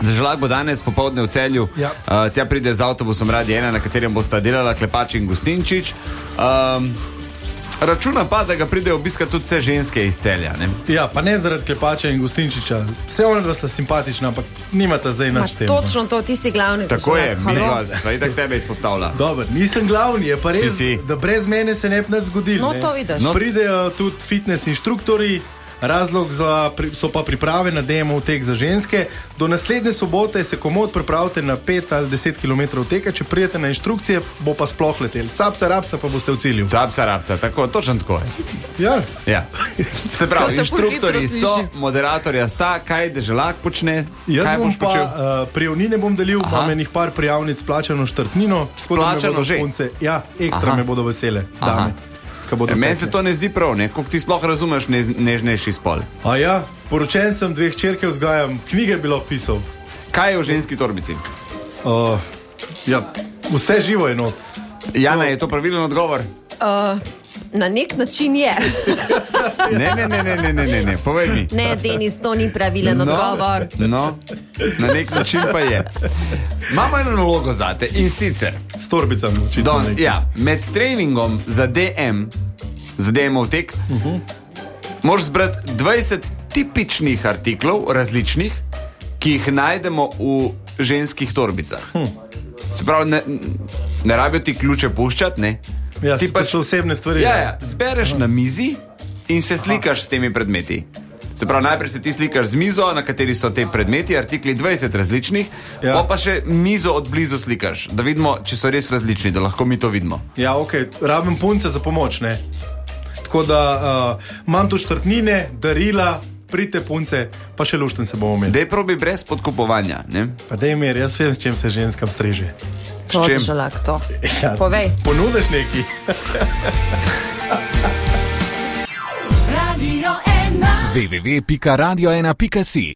Deželak bo danes popoldne v Celju. Ja. Tja pride z avtobusom Radi 1, na katerem bosta delala Klepač in Gustinčič. Računa pa, da ga pridejo obiskati tudi vse ženske iz Celja, ne? Ja, pa ne zaradi Klepača in Gustinčiča. Vse one dva sta simpatična, ampak nimata zdaj naš tem. Točno to, ti si glavni. Tako je, mi dva, sva itak tebe izpostavlja. Dobar, nisem glavni, je pa res, Si. da brez mene se ne bi nič zgodilo. No, to vidiš. Pridejo tudi fitness inštruktori. Razlog so pa priprave na DMO tek za ženske. Do naslednje sobote se komod pripravite na 5 ali 10 km teka. Če prijete na inštrukcije, bo pa sploh letel. Capca, rapca pa boste v cilju. Capca, rapca, tako, točno tako je. Ja. Se pravi, To se ful inštruktori hitro so, sliši. moderatorja sta, kaj Deželak počne? Jaz kaj bom boš počel? pa prijavnine bom delil, imam enih par prijavnic plačano štartnino. Plačano že? Ja, ekstra me bodo vesele. Dame. Meni se to ne zdi prav, ne? Koliko ti sploh razumeš nežnejši spol? A ja, poročen sem, 2 hčerke vzgajam, knjige bi lahko pisal. Kaj je v ženski torbici? Ja, vse živo je not. Jana, je to pravilen odgovor? Na nek način je. Ne, povej mi. Ne, Denis, to ni pravilen odgovor. No, na nek način pa je. Imamo eno nalogo zate in sicer S torbicami očitno. med treningom za DMO tek moraš zbrati 20 tipičnih artiklov, različnih, ki jih najdemo v ženskih torbicah. Se pravi, ne rabijo ti ključe puščati, ne? Ja, Ti to so osebne stvari. Ja, zbereš na mizi in se slikaš s temi predmeti. Se pravi, najprej se ti slikaš z mizo, na kateri so te predmeti, artikli 20 različnih, pa še mizo od blizu slikaš, da vidimo, če so res različni, da lahko mi to vidimo. Ja, ok, rabim punce za pomoč, ne? Tako da imam tu štartnine, darila, pridite punce, pa še lušten se bomo imeli. Dej probi brez podkupovanja, ne? Pa dej mir, jaz vem, s čem se ženskam streže. To je Deželak, to. Ja, Povej. Ponudiš neki? www.radio1.si